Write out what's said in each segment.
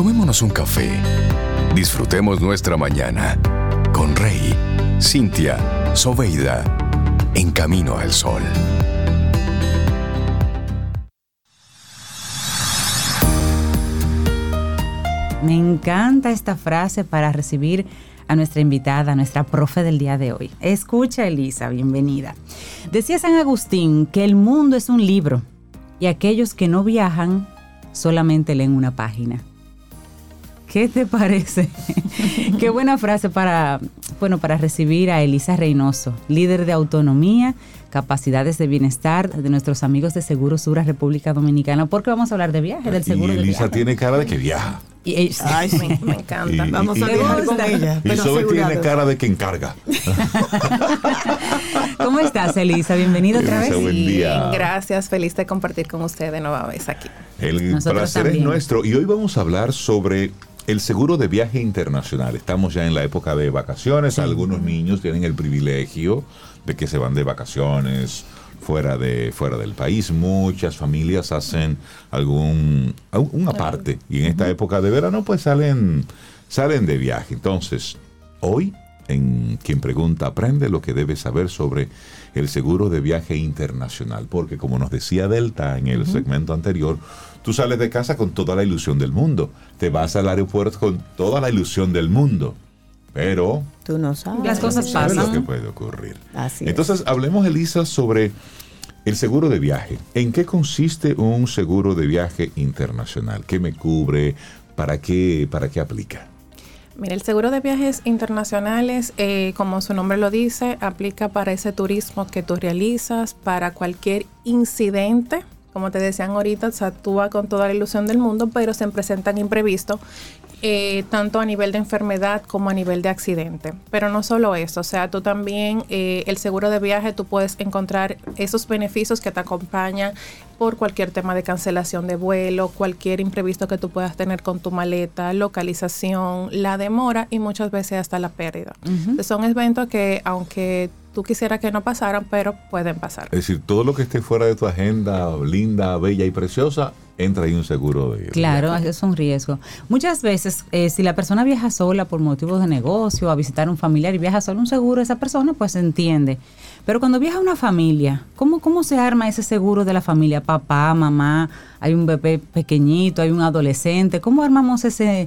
Tomémonos un café. Disfrutemos nuestra mañana con Rey, Cintia, Soveida, en Camino al Sol. Me encanta esta frase para recibir a nuestra invitada, a nuestra profe del día de hoy. Escucha, Elisa, bienvenida. Decía San Agustín que el mundo es un libro y aquellos que no viajan solamente leen una página. ¿Qué te parece? Qué buena frase para recibir a Elisa Reynoso, líder de autonomía, capacidades de bienestar de nuestros amigos de Seguro Sura República Dominicana, porque vamos a hablar de viaje, del seguro de viaje. Y Elisa tiene cara de que viaja. Ay, sí, me encanta. Vamos a viajar con ella. Y Zoe tiene cara de que encarga. ¿Cómo estás, Elisa? Bienvenida otra vez. Buen día. Gracias, feliz de compartir con ustedes de nueva vez aquí. El placer es nuestro. Y hoy vamos a hablar sobre el seguro de viaje internacional. Estamos ya en la época de vacaciones. Sí. Algunos niños tienen el privilegio de que se van de vacaciones fuera del país. Muchas familias hacen una parte y en esta época de verano pues salen de viaje. Entonces, hoy en Quien Pregunta Aprende lo que debes saber sobre el seguro de viaje internacional, porque como nos decía Delta en el segmento anterior, tú sales de casa con toda la ilusión del mundo, te vas al aeropuerto con toda la ilusión del mundo, pero tú no sabes. Las cosas pasan. Lo que puede ocurrir. Así Entonces, es. hablemos, Elisa, sobre el seguro de viaje. ¿En qué consiste un seguro de viaje internacional? ¿Qué me cubre? ¿Para qué aplica? Mira, el seguro de viajes internacionales, como su nombre lo dice, aplica para ese turismo que tú realizas, para cualquier incidente. Como te decían ahorita, se actúa con toda la ilusión del mundo, pero se presentan imprevistos, tanto a nivel de enfermedad como a nivel de accidente. Pero no solo eso, o sea, tú también, el seguro de viaje, tú puedes encontrar esos beneficios que te acompañan por cualquier tema de cancelación de vuelo, cualquier imprevisto que tú puedas tener con tu maleta, localización, la demora y muchas veces hasta la pérdida. Entonces, son eventos que, aunque tú quisieras que no pasaran, pero pueden pasar. Es decir, todo lo que esté fuera de tu agenda, linda, bella y preciosa, entra ahí un seguro de Claro, viaje. es un riesgo. Muchas veces, si la persona viaja sola por motivos de negocio, a visitar a un familiar y viaja solo, un seguro, esa persona pues se entiende. Pero cuando viaja una familia, ¿cómo se arma ese seguro de la familia? Papá, mamá, hay un bebé pequeñito, hay un adolescente. ¿Cómo armamos ese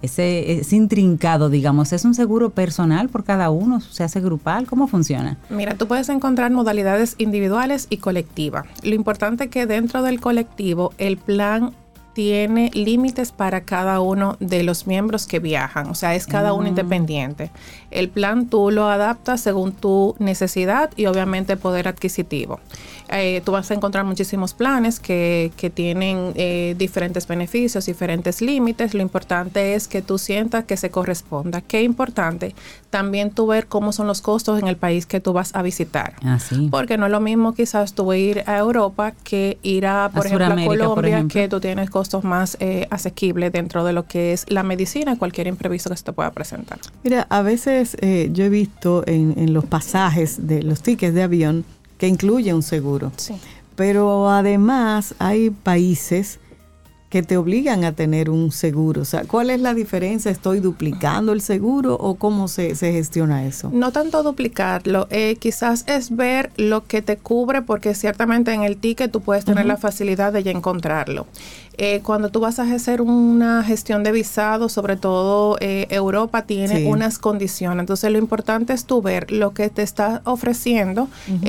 intrincado, digamos? ¿Es un seguro personal por cada uno? ¿Se hace grupal? ¿Cómo funciona? Mira, tú puedes encontrar modalidades individuales y colectivas. Lo importante es que dentro del colectivo el plan tiene límites para cada uno de los miembros que viajan, o sea, es cada uno independiente. El plan tú lo adaptas según tu necesidad y obviamente poder adquisitivo. Tú vas a encontrar muchísimos planes que tienen diferentes beneficios, diferentes límites. Lo importante es que tú sientas que se corresponda. Qué importante también tú ver cómo son los costos en el país que tú vas a visitar. Sí. Porque no es lo mismo quizás tú ir a Europa que ir por ejemplo, a Colombia, que tú tienes costos más asequibles dentro de lo que es la medicina, cualquier imprevisto que se te pueda presentar. Mira, a veces yo he visto en los pasajes de los tickets de avión que incluye un seguro. Sí. Pero además hay países que te obligan a tener un seguro. O sea, ¿cuál es la diferencia? ¿Estoy duplicando el seguro o cómo se gestiona eso? No tanto duplicarlo, quizás es ver lo que te cubre, porque ciertamente en el ticket tú puedes tener la facilidad de ya encontrarlo. Cuando tú vas a hacer una gestión de visado, sobre todo Europa tiene unas condiciones. Entonces lo importante es tú ver lo que te está ofreciendo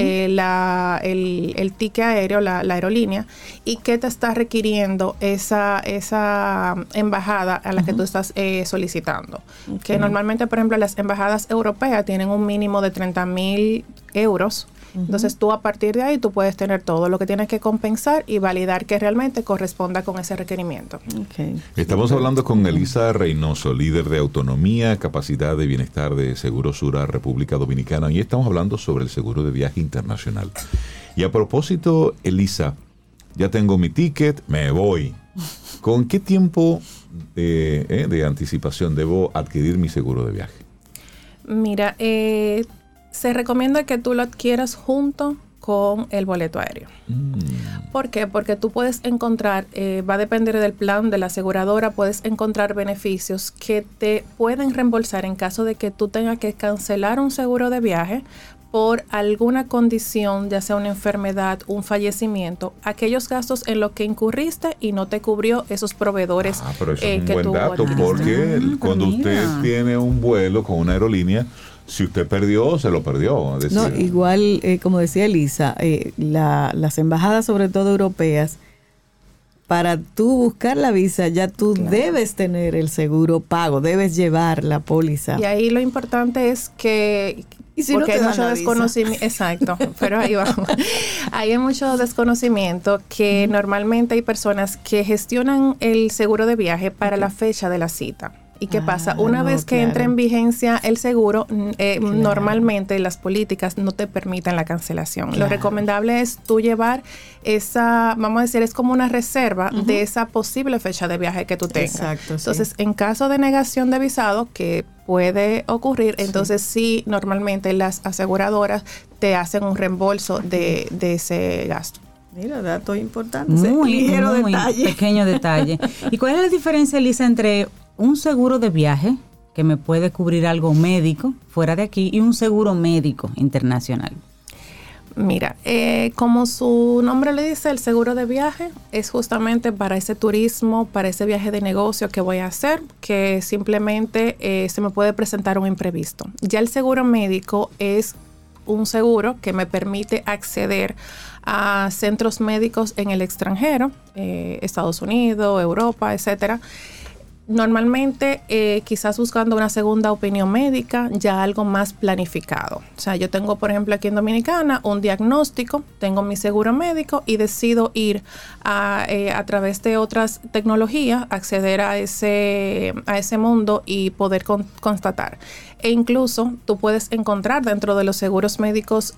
el ticket aéreo, la aerolínea, y qué te está requiriendo esa embajada a la que tú estás solicitando. Que normalmente, por ejemplo, las embajadas europeas tienen un mínimo de 30,000 euros. Entonces tú a partir de ahí tú puedes tener todo lo que tienes que compensar y validar que realmente corresponda con ese requerimiento. Estamos hablando con Elisa Reynoso, líder de autonomía, capacidad de bienestar de Seguro Sura República Dominicana, y estamos hablando sobre el seguro de viaje internacional. Y a propósito, Elisa, ya tengo mi ticket, me voy. ¿Con qué tiempo de anticipación debo adquirir mi seguro de viaje? Mira, se recomienda que tú lo adquieras junto con el boleto aéreo. ¿Por qué? Porque tú puedes encontrar, va a depender del plan de la aseguradora, puedes encontrar beneficios que te pueden reembolsar en caso de que tú tengas que cancelar un seguro de viaje por alguna condición, ya sea una enfermedad, un fallecimiento, aquellos gastos en los que incurriste y no te cubrió esos proveedores pero eso es un buen dato, porque cuando usted tiene un vuelo con una aerolínea, si usted perdió, se lo perdió. Es decir, no, igual, como decía Elisa, las embajadas, sobre todo europeas, para tú buscar la visa, ya tú debes tener el seguro pago, debes llevar la póliza. Y ahí lo importante es que... Y si porque no te hay mucho desconocimiento, exacto, pero ahí vamos. Hay mucho desconocimiento que normalmente hay personas que gestionan el seguro de viaje para la fecha de la cita. ¿Y qué pasa? Una vez que entra en vigencia el seguro, normalmente las políticas no te permiten la cancelación. Lo recomendable es tú llevar esa, vamos a decir, es como una reserva de esa posible fecha de viaje que tú tengas. Exacto, entonces, en caso de negación de visado, que puede ocurrir, entonces sí, normalmente las aseguradoras te hacen un reembolso de ese gasto. Mira, dato importante. Muy ligero detalle. Pequeño detalle. ¿Y cuál es la diferencia, Elisa, entre un seguro de viaje que me puede cubrir algo médico fuera de aquí y un seguro médico internacional? Mira, como su nombre le dice, el seguro de viaje es justamente para ese turismo, para ese viaje de negocio que voy a hacer, que simplemente se me puede presentar un imprevisto. Ya el seguro médico es un seguro que me permite acceder a centros médicos en el extranjero, Estados Unidos, Europa, etcétera. Normalmente, quizás buscando una segunda opinión médica, ya algo más planificado. O sea, yo tengo, por ejemplo, aquí en Dominicana, un diagnóstico, tengo mi seguro médico y decido ir a través de otras tecnologías, acceder a ese mundo y poder constatar. E incluso tú puedes encontrar dentro de los seguros médicos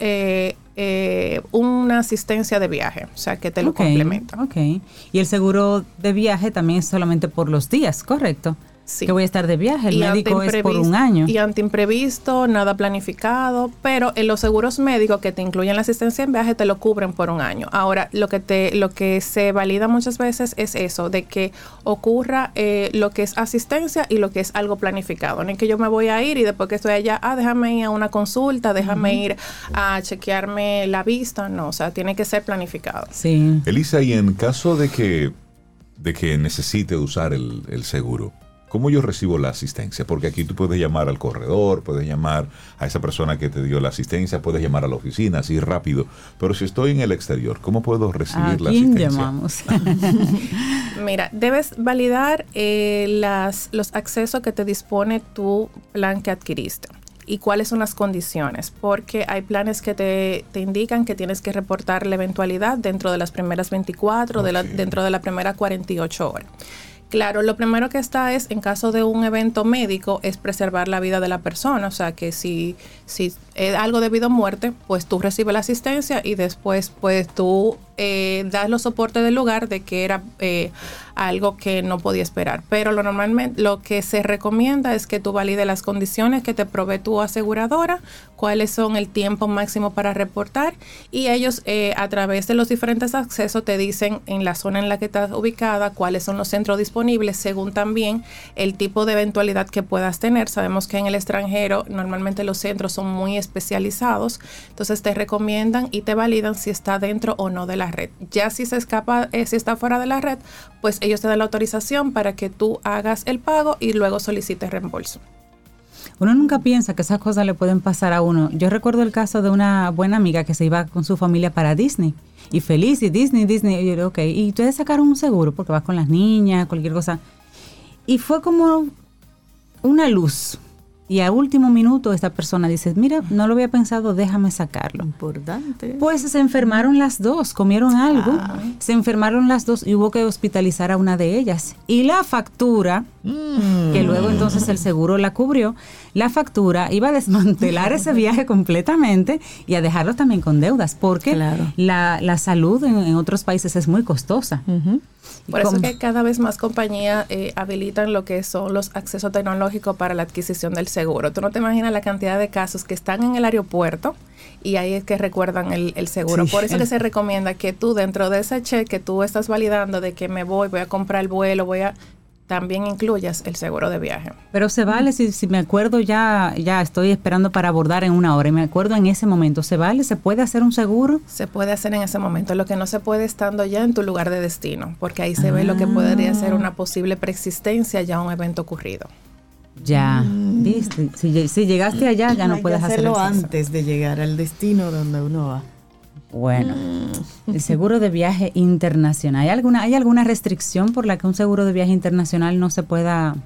una asistencia de viaje, o sea, que te lo complementa. Ok. Y el seguro de viaje también es solamente por los días, ¿correcto? Sí. Que voy a estar de viaje, el médico es por un año. Y ante imprevisto, nada planificado, pero en los seguros médicos que te incluyen la asistencia en viaje te lo cubren por un año. Ahora, lo que se valida muchas veces es eso, de que ocurra lo que es asistencia y lo que es algo planificado. No es que yo me voy a ir y después que estoy allá, déjame ir a una consulta, déjame ir a chequearme la vista. No, o sea, tiene que ser planificado. Sí. Elisa, y en caso de que necesite usar el seguro, ¿cómo yo recibo la asistencia? Porque aquí tú puedes llamar al corredor, puedes llamar a esa persona que te dio la asistencia, puedes llamar a la oficina, así rápido. Pero si estoy en el exterior, ¿cómo puedo recibir la asistencia? ¿A quién llamamos? Mira, debes validar los accesos que te dispone tu plan que adquiriste. ¿Y cuáles son las condiciones? Porque hay planes que te indican que tienes que reportar la eventualidad dentro de las primeras 24, dentro de la primera 48 horas. Claro, lo primero que está es, en caso de un evento médico, es preservar la vida de la persona. O sea, que si es algo debido a muerte, pues tú recibes la asistencia y después pues tú das los soportes del lugar de que era algo que no podía esperar. Pero normalmente lo que se recomienda es que tú valides las condiciones que te provee tu aseguradora, cuáles son el tiempo máximo para reportar, y ellos a través de los diferentes accesos te dicen en la zona en la que estás ubicada cuáles son los centros disponibles según también el tipo de eventualidad que puedas tener. Sabemos que en el extranjero normalmente los centros son muy especializados, entonces te recomiendan y te validan si está dentro o no de la red. Ya si se escapa, si está fuera de la red, pues ellos te dan la autorización para que tú hagas el pago y luego solicites reembolso. Uno nunca piensa que esas cosas le pueden pasar a uno. Yo recuerdo el caso de una buena amiga que se iba con su familia para Disney. Y feliz, y Disney. Y yo, ok, y ustedes sacaron un seguro porque vas con las niñas, cualquier cosa. Y fue como una luz. Y a último minuto esta persona dice, mira, no lo había pensado, déjame sacarlo. Importante. Pues se enfermaron las dos, comieron algo, se enfermaron las dos y hubo que hospitalizar a una de ellas. Y la factura Que luego entonces el seguro la cubrió, la factura iba a desmantelar ese viaje completamente y a dejarlo también con deudas, porque la salud en otros países es muy costosa. Por eso es que cada vez más compañías habilitan lo que son los accesos tecnológicos para la adquisición del seguro. Tú no te imaginas la cantidad de casos que están en el aeropuerto y ahí es que recuerdan el seguro. Sí. Por eso que se recomienda que tú dentro de ese cheque que tú estás validando de que me voy a comprar el vuelo, también incluyas el seguro de viaje. Pero se vale, si me acuerdo ya estoy esperando para abordar en 1 hora y me acuerdo en ese momento, ¿se vale? ¿Se puede hacer un seguro? Se puede hacer en ese momento, lo que no se puede estando ya en tu lugar de destino, porque ahí se ve lo que podría ser una posible preexistencia ya a un evento ocurrido. Ya, viste, si llegaste allá ya no puedes hacerlo antes de llegar al destino donde uno va. Bueno, el seguro de viaje internacional. ¿Hay alguna restricción por la que un seguro de viaje internacional no se pueda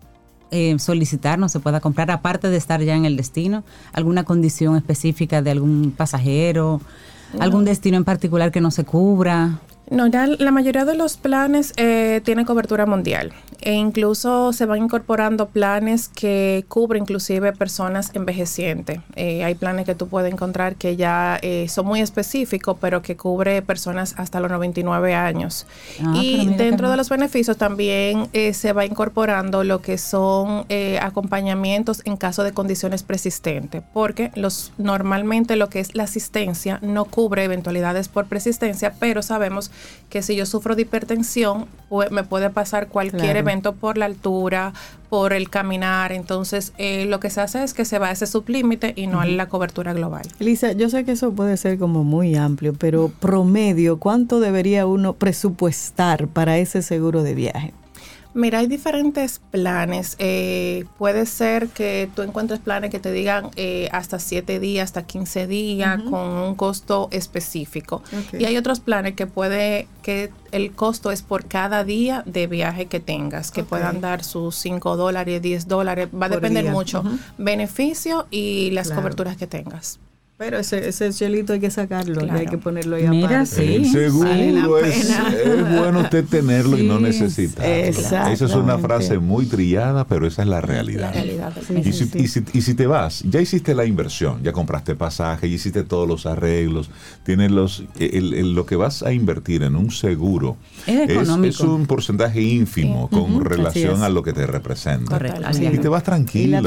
solicitar, no se pueda comprar, aparte de estar ya en el destino? ¿Alguna condición específica de algún pasajero? No. ¿Algún destino en particular que no se cubra? No, ya la mayoría de los planes tiene cobertura mundial e incluso se van incorporando planes que cubren inclusive personas envejecientes. Hay planes que tú puedes encontrar que ya son muy específicos, pero que cubre personas hasta los 99 años. Y dentro de los beneficios también se va incorporando lo que son acompañamientos en caso de condiciones persistentes, porque normalmente lo que es la asistencia no cubre eventualidades por persistencia, pero sabemos que si yo sufro de hipertensión, me puede pasar cualquier evento por la altura, por el caminar. Entonces, lo que se hace es que se va a ese sublímite y no a la cobertura global. Elisa, yo sé que eso puede ser como muy amplio, pero promedio, ¿cuánto debería uno presupuestar para ese seguro de viaje? Mira, hay diferentes planes. Puede ser que tú encuentres planes que te digan hasta 7 días, hasta 15 días, con un costo específico. Y hay otros planes que el costo es por cada día de viaje que tengas, que puedan dar sus $5, $10. Va a depender mucho. Beneficio y las coberturas que tengas. Pero ese chelito hay que sacarlo, hay que ponerlo ahí aparte. Sí. El seguro es bueno usted tenerlo y no necesitarlo. Esa es una frase muy trillada, pero esa es la realidad. Y si te vas, ya hiciste la inversión, ya compraste pasaje, ya hiciste todos los arreglos, tienes lo que vas a invertir en un seguro es un porcentaje ínfimo con relación a lo que te representa. Correcto. Y te vas tranquilo.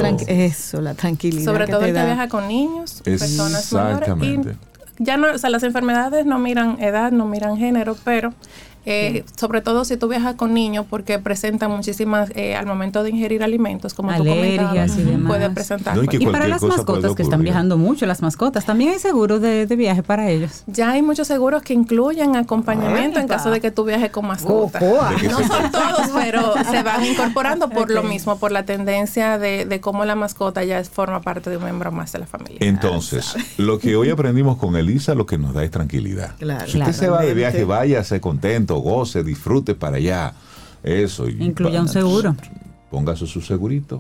La tranquilidad. Sobre todo el que viaja con niños, personas. Exactamente. Y ya no, o sea, las enfermedades no miran edad, no miran género, pero sobre todo si tú viajas con niños, porque presentan muchísimas, al momento de ingerir alimentos, como alergias tú comentabas, puede presentar. No, y para las mascotas que están viajando mucho, las mascotas, también hay seguros de viaje para ellos. Ya hay muchos seguros que incluyen acompañamiento en caso de que tú viajes con mascotas. No son todos, pero se van incorporando por lo mismo, por la tendencia de cómo la mascota ya forma parte de un miembro más de la familia. Entonces, lo que hoy aprendimos con Elisa, lo que nos da es tranquilidad. Si usted se va de viaje, váyase contento, goce, disfrute para allá. Eso. Incluya un seguro. Póngase su segurito.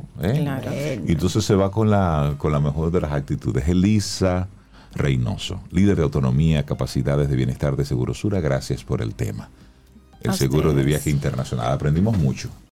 Y entonces se va con la mejor de las actitudes. Elisa Reynoso, líder de autonomía, capacidades de bienestar de Segurosura. Gracias por el tema. El seguro de viaje internacional. Aprendimos mucho.